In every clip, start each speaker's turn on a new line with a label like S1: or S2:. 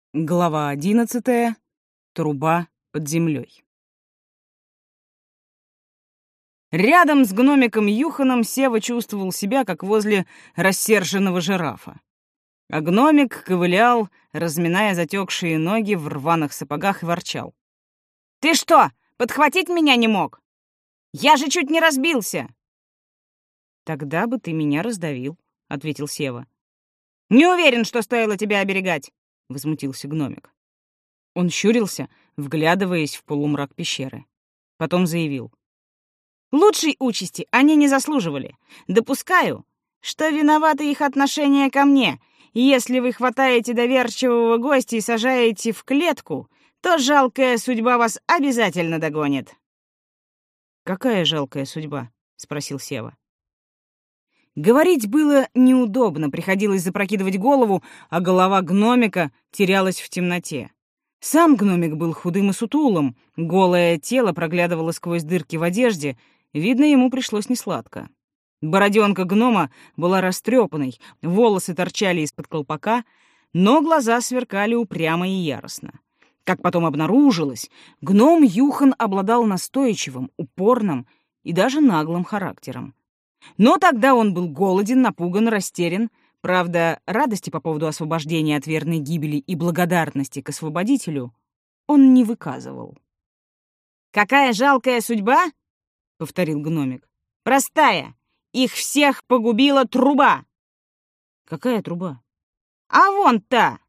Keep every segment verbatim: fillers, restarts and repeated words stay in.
S1: Глава одиннадцатая. Труба под землей. Рядом с гномиком Юханом Сева чувствовал себя, как возле рассерженного жирафа. А гномик ковылял, разминая затекшие ноги в рваных сапогах, и ворчал. «Ты что, подхватить меня не мог? Я же чуть не разбился!» «Тогда бы ты меня раздавил», — ответил Сева. «Не уверен, что стоило тебя оберегать», — возмутился гномик. Он щурился, вглядываясь в полумрак пещеры. Потом заявил. «Лучшей участи они не заслуживали. Допускаю, что виноваты их отношение ко мне. Если вы хватаете доверчивого гостя и сажаете в клетку, то жалкая судьба вас обязательно догонит». «Какая жалкая судьба?» — спросил Сева. Говорить было неудобно, приходилось запрокидывать голову, а голова гномика терялась в темноте. Сам гномик был худым и сутулым, голое тело проглядывало сквозь дырки в одежде, видно, ему пришлось несладко. Бороденка гнома была растрепанной, волосы торчали из-под колпака, но глаза сверкали упрямо и яростно. Как потом обнаружилось, гном Юхан обладал настойчивым, упорным и даже наглым характером. Но тогда он был голоден, напуган, растерян. Правда, радости по поводу освобождения от верной гибели и благодарности к освободителю он не выказывал. «Какая жалкая судьба?» — повторил гномик. «Простая. Их всех погубила труба». «Какая труба?» «А вон та!»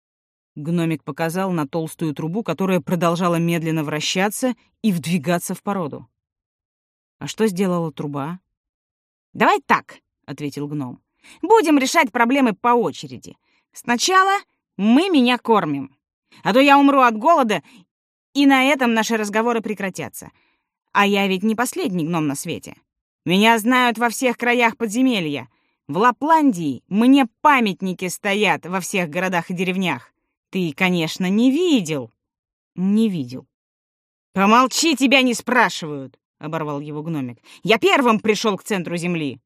S1: Гномик показал на толстую трубу, которая продолжала медленно вращаться и вдвигаться в породу. «А что сделала труба?» «Давай так», — ответил гном. «Будем решать проблемы по очереди. Сначала мы меня кормим, а то я умру от голода, и на этом наши разговоры прекратятся. А я ведь не последний гном на свете. Меня знают во всех краях подземелья. В Лапландии мне памятники стоят во всех городах и деревнях. Ты, конечно, не видел». «Не видел». «Помолчи, тебя не спрашивают», — оборвал его гномик. «Я первым пришел к центру земли».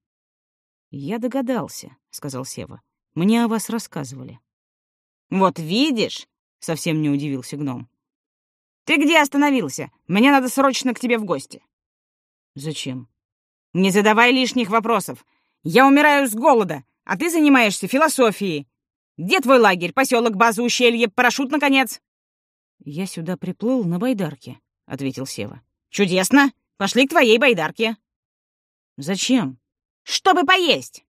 S1: «Я догадался», — сказал Сева. «Мне о вас рассказывали». «Вот видишь», — совсем не удивился гном. «Ты где остановился? Мне надо срочно к тебе в гости». «Зачем?» «Не задавай лишних вопросов. Я умираю с голода, а ты занимаешься философией. Где твой лагерь, поселок, база, ущелье, парашют, наконец?» «Я сюда приплыл на байдарке», — ответил Сева. «Чудесно! Пошли к твоей байдарке». «Зачем?» «Чтобы поесть».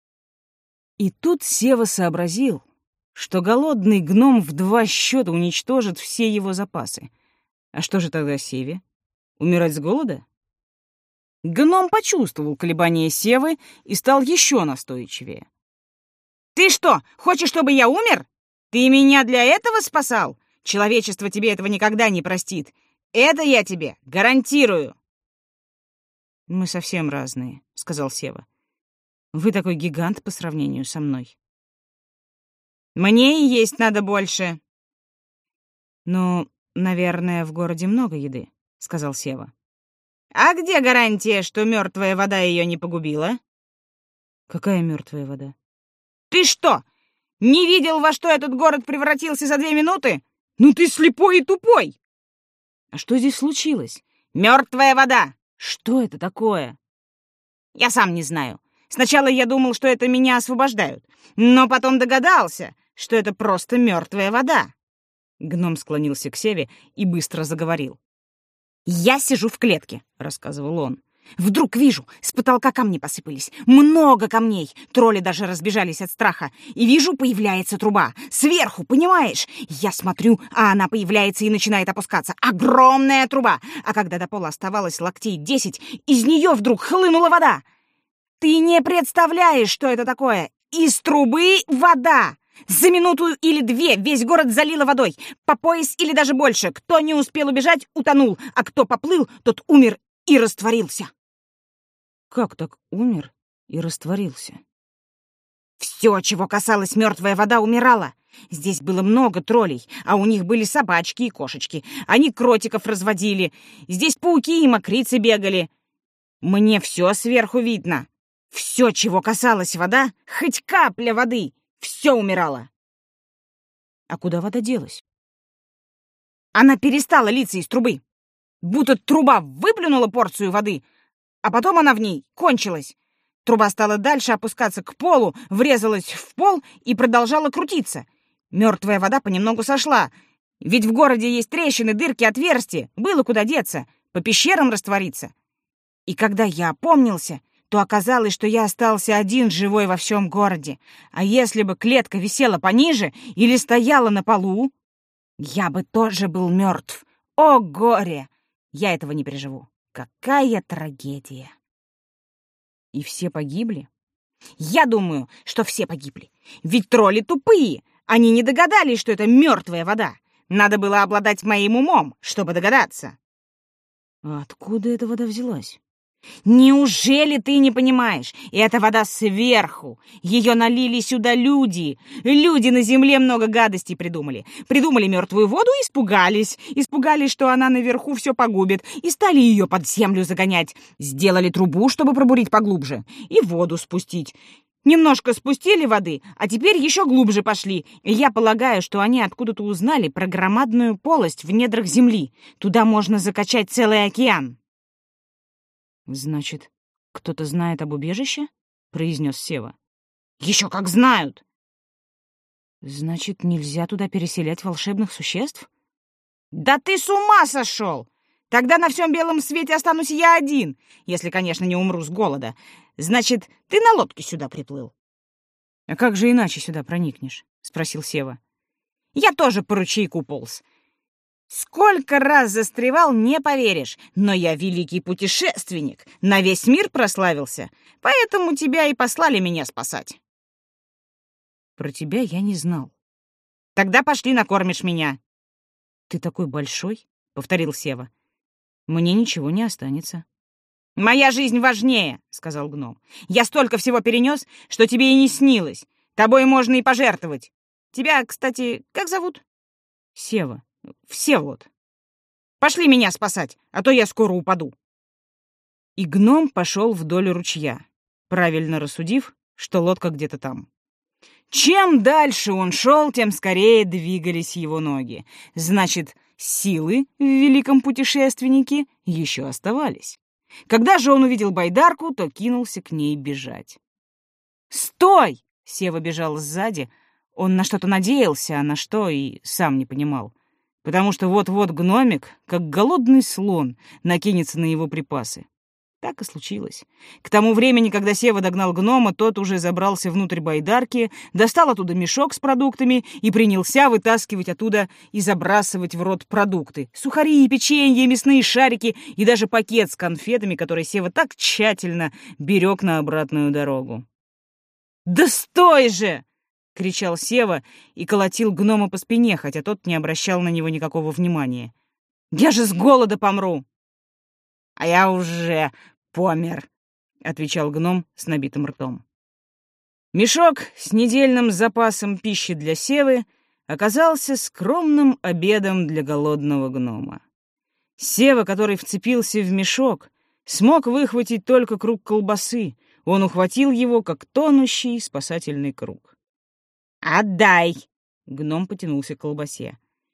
S1: И тут Сева сообразил, что голодный гном в два счета уничтожит все его запасы. А что же тогда Севе? Умирать с голода? Гном почувствовал колебания Севы и стал еще настойчивее. «Ты что, хочешь, чтобы я умер? Ты меня для этого спасал? Человечество тебе этого никогда не простит. Это я тебе гарантирую». «Мы совсем разные», — сказал Сева. «Вы такой гигант по сравнению со мной». «Мне и есть надо больше». «Ну, наверное, в городе много еды», — сказал Сева. «А где гарантия, что мертвая вода ее не погубила?» «Какая мертвая вода?» «Ты что, не видел, во что этот город превратился за две минуты? Ну ты слепой и тупой!» «А что здесь случилось?» «Мертвая вода!» «Что это такое?» «Я сам не знаю. Сначала я думал, что это меня освобождают, но потом догадался, что это просто мертвая вода». Гном склонился к Севе и быстро заговорил. «Я сижу в клетке», — рассказывал он. «Вдруг вижу, с потолка камни посыпались. Много камней. Тролли даже разбежались от страха. И вижу, появляется труба. Сверху, понимаешь? Я смотрю, а она появляется и начинает опускаться. Огромная труба. А когда до пола оставалось локтей десять, из нее вдруг хлынула вода. Ты не представляешь, что это такое. Из трубы вода. За минуту или две весь город залило водой. По пояс или даже больше. Кто не успел убежать, утонул. А кто поплыл, тот умер и растворился». «Как так умер и растворился?»
S2: «Все, чего касалась мертвая вода, умирала. Здесь было много троллей, а у них были собачки и кошечки. Они кротиков разводили. Здесь пауки и мокрицы бегали. Мне все сверху видно. Все, чего касалась вода, хоть капля воды, все умирало». А куда вода делась? Она перестала литься из трубы. Будто труба выплюнула порцию воды, а потом она в ней кончилась. Труба стала дальше опускаться к полу, врезалась в пол и продолжала крутиться. Мертвая вода понемногу сошла. Ведь в городе есть трещины, дырки, отверстия. Было куда деться, по пещерам раствориться. И когда я опомнился, то оказалось, что я остался один живой во всем городе. А если бы клетка висела пониже или стояла на полу, я бы тоже был мертв. О, горе! Я этого не переживу. Какая трагедия! И все погибли? Я думаю, что все погибли. Ведь тролли тупые. Они не догадались, что это мертвая вода. Надо было обладать моим умом, чтобы догадаться. А откуда эта вода взялась? Неужели ты не понимаешь? Эта вода сверху. Ее налили сюда люди. Люди на земле много гадостей придумали. Придумали мертвую воду и испугались. Испугались, что она наверху все погубит, и стали ее под землю загонять. Сделали трубу, чтобы пробурить поглубже, и воду спустить. Немножко спустили воды, а теперь еще глубже пошли. И я полагаю, что они откуда-то узнали про громадную полость в недрах земли. Туда можно закачать целый океан. «Значит, кто-то знает об убежище?» — произнес Сева. «Еще как знают!» «Значит, нельзя туда переселять волшебных существ?» «Да ты с ума сошел! Тогда на всем белом свете останусь я один, если, конечно, не умру с голода. Значит, ты на лодке сюда приплыл?» «А как же иначе сюда проникнешь?» — спросил Сева. «Я тоже по ручейку полз. Сколько раз застревал, не поверишь, но я великий путешественник, на весь мир прославился, поэтому тебя и послали меня спасать». «Про тебя я не знал». «Тогда пошли, накормишь меня». «Ты такой большой», — повторил Сева. «Мне ничего не останется». «Моя жизнь важнее», — сказал гном. «Я столько всего перенес, что тебе и не снилось. Тобой можно и пожертвовать. Тебя, кстати, как зовут?» «Сева. Всеволод. Пошли меня спасать, а то я скоро упаду». И гном пошел вдоль ручья, правильно рассудив, что лодка где-то там. Чем дальше он шел, тем скорее двигались его ноги. Значит, силы в великом путешественнике еще оставались. Когда же он увидел байдарку, то кинулся к ней бежать. «Стой!» — Сева бежал сзади. Он на что-то надеялся, а на что и сам не понимал. Потому что вот-вот гномик, как голодный слон, накинется на его припасы. Так и случилось. К тому времени, когда Сева догнал гнома, тот уже забрался внутрь байдарки, достал оттуда мешок с продуктами и принялся вытаскивать оттуда и забрасывать в рот продукты. Сухари, печенье, мясные шарики и даже пакет с конфетами, который Сева так тщательно берег на обратную дорогу. «Да стой же!» — кричал Сева и колотил гнома по спине, хотя тот не обращал на него никакого внимания. «Я же с голода помру!» «А я уже помер», — отвечал гном с набитым ртом. Мешок с недельным запасом пищи для Севы оказался скромным обедом для голодного гнома. Сева, который вцепился в мешок, смог выхватить только круг колбасы. Он ухватил его, как тонущий спасательный круг. «Отдай!» — гном потянулся к колбасе.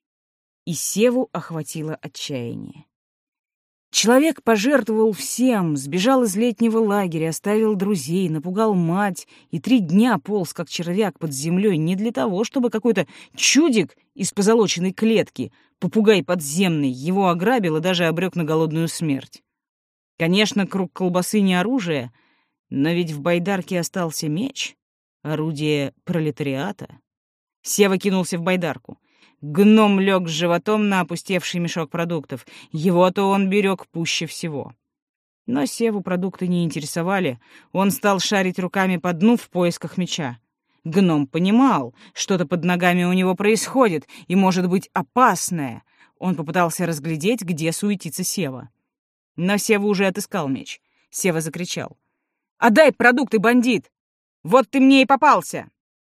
S2: И Севу охватило отчаяние. Человек пожертвовал всем, сбежал из летнего лагеря, оставил друзей, напугал мать и три дня полз, как червяк под землей, не для того, чтобы какой-то чудик из позолоченной клетки, попугай подземный, его ограбил и даже обрек на голодную смерть. Конечно, круг колбасы не оружие, но ведь в байдарке остался меч, орудие пролетариата. Сева кинулся в байдарку. Гном лег с животом на опустевший мешок продуктов. Его-то он берег пуще всего. Но Севу продукты не интересовали. Он стал шарить руками по дну в поисках меча. Гном понимал, что-то под ногами у него происходит, и, может быть, опасное. Он попытался разглядеть, где суетится Сева. Но Сева уже отыскал меч. Сева закричал: «Отдай продукты, бандит! Вот ты мне и попался!»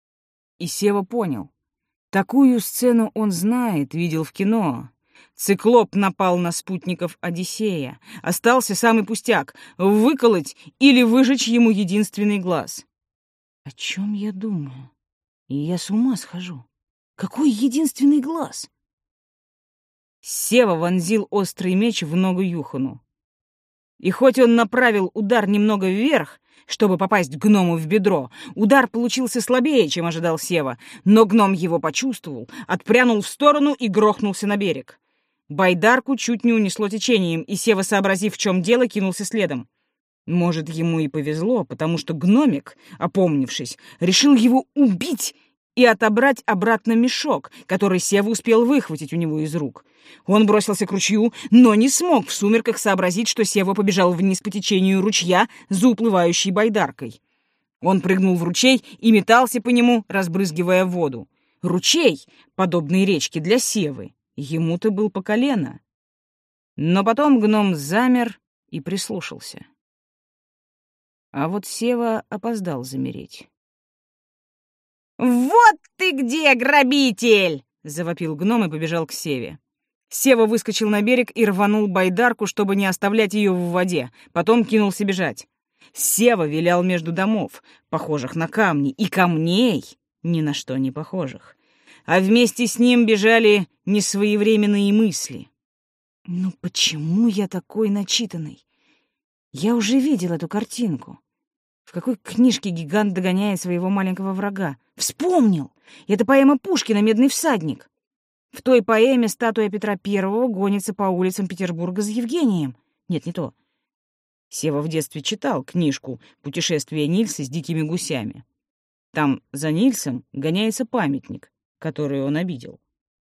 S2: И Сева понял. Такую сцену он знает, видел в кино. Циклоп напал на спутников Одиссея. Остался самый пустяк — выколоть или выжечь ему единственный глаз. О чем я думаю? И я с ума схожу.
S1: Какой единственный глаз? Сева вонзил острый меч в ногу Юхану. И хоть он направил удар немного вверх, чтобы попасть гному в бедро, удар получился слабее, чем ожидал Сева, но гном его почувствовал, отпрянул в сторону и грохнулся на берег. Байдарку чуть не унесло течением, и Сева, сообразив, в чем дело, кинулся следом. Может, ему и повезло, потому что гномик, опомнившись, решил его убить и отобрать обратно мешок, который Сева успел выхватить у него из рук. Он бросился к ручью, но не смог в сумерках сообразить, что Сева побежал вниз по течению ручья за уплывающей байдаркой. Он прыгнул в ручей и метался по нему, разбрызгивая воду. Ручей, подобный речке для Севы, ему-то был по колено. Но потом гном замер и прислушался. А вот Сева опоздал замереть.
S2: «Вот ты где, грабитель!»
S1: — завопил гном и побежал к Севе. Сева выскочил на берег и рванул байдарку, чтобы не оставлять ее в воде, потом кинулся бежать. Сева вилял между домов, похожих на камни, и камней, ни на что не похожих. А вместе с ним бежали несвоевременные мысли. «Ну почему я такой начитанный? Я уже видел эту картинку. В какой книжке гигант догоняет своего маленького врага? Вспомнил! Это поэма Пушкина «Медный всадник». В той поэме статуя Петра Первого гонится по улицам Петербурга за Евгением. Нет, не то. Сева в детстве читал книжку «Путешествие Нильса с дикими гусями». Там за Нильсом гоняется памятник, который он обидел.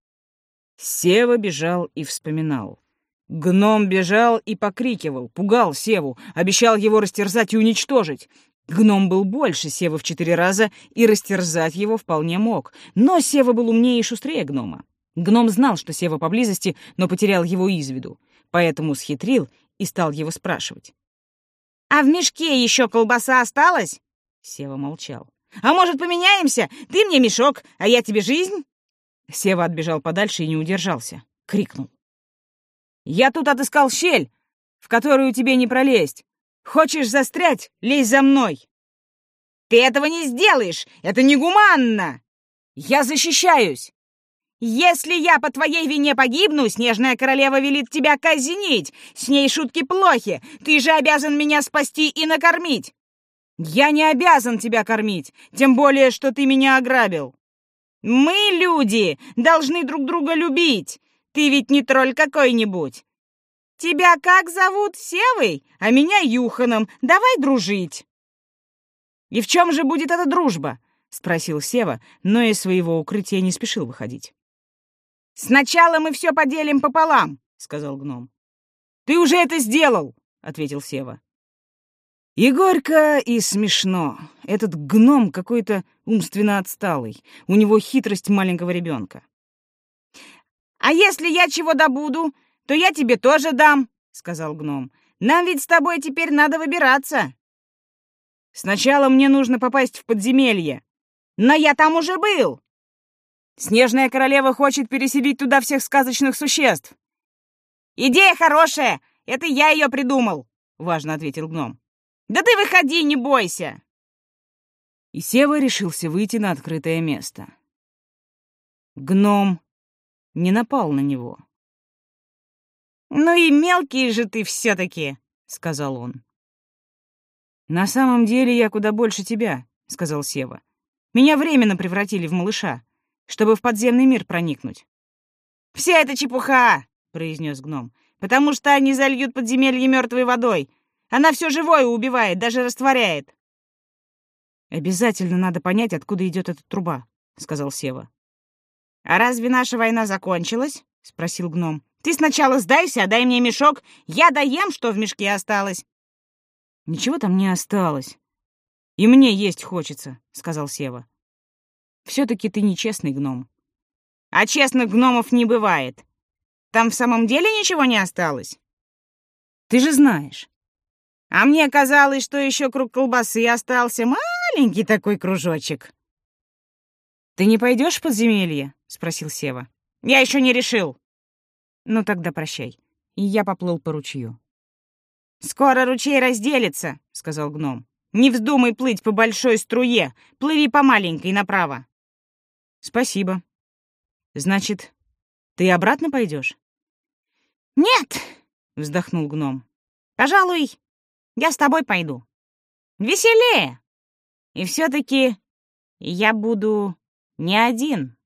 S1: Сева бежал и вспоминал. Гном бежал и покрикивал, пугал Севу, обещал его растерзать и уничтожить. Гном был больше Севы в четыре раза, и растерзать его вполне мог. Но Сева был умнее и шустрее гнома. Гном знал, что Сева поблизости, но потерял его из виду, поэтому схитрил и стал его спрашивать.
S2: «А в мешке еще колбаса осталась?»
S1: Сева молчал.
S2: «А может, поменяемся? Ты мне мешок, а я тебе жизнь?»
S1: Сева отбежал подальше и не удержался. Крикнул. «Я тут отыскал щель, в которую тебе не пролезть. Хочешь застрять? Лезь за мной!»
S2: «Ты этого не сделаешь! Это негуманно!»
S1: «Я защищаюсь!»
S2: «Если я по твоей вине погибну, Снежная Королева велит тебя казнить. С ней шутки плохи. Ты же обязан меня спасти и накормить».
S1: «Я не обязан тебя кормить, тем более, что ты меня ограбил».
S2: «Мы, люди, должны друг друга любить. Ты ведь не тролль какой-нибудь. Тебя как зовут? Севой, а меня Юханом. Давай дружить».
S1: «И в чем же будет эта дружба?» — спросил Сева, но из своего укрытия не спешил выходить.
S2: «Сначала мы все поделим пополам», — сказал гном.
S1: «Ты уже это сделал», — ответил Сева. И горько, и смешно. Этот гном какой-то умственно отсталый. У него хитрость маленького ребенка.
S2: «А если я чего добуду, то я тебе тоже дам», — сказал гном. «Нам ведь с тобой теперь надо выбираться».
S1: «Сначала мне нужно попасть в подземелье».
S2: «Но я там уже был».
S1: «Снежная королева хочет переселить туда всех сказочных существ».
S2: «Идея хорошая, это я ее придумал»,
S1: — важно ответил гном.
S2: «Да ты выходи, не бойся».
S1: И Сева решился выйти на открытое место. Гном не напал на него.
S2: «Ну и мелкий же ты все-таки», — сказал он.
S1: «На самом деле я куда больше тебя», — сказал Сева. «Меня временно превратили в малыша, чтобы в подземный мир проникнуть».
S2: «Вся эта чепуха», — произнес гном, «потому что они зальют подземелье мертвой водой. Она все живое убивает, даже растворяет».
S1: «Обязательно надо понять, откуда идет эта труба», — сказал Сева.
S2: «А разве наша война закончилась?» — спросил гном. «Ты сначала сдайся, дай мне мешок. Я доем, что в мешке осталось».
S1: «Ничего там не осталось. И мне есть хочется», — сказал Сева. «Все-таки ты нечестный гном».
S2: «А честных гномов не бывает. Там в самом деле ничего не осталось?»
S1: «Ты же знаешь».
S2: «А мне казалось, что еще круг колбасы остался. Маленький такой кружочек».
S1: «Ты не пойдешь в подземелье?» — спросил Сева.
S2: «Я еще не решил».
S1: «Ну тогда прощай». И я поплыл по ручью.
S2: «Скоро ручей разделится», — сказал гном. «Не вздумай плыть по большой струе. Плыви по маленькой направо».
S1: «Спасибо». Значит, ты обратно пойдешь?
S2: «Нет!» — вздохнул гном. «Пожалуй, я с тобой пойду. Веселее! И все-таки я буду не один».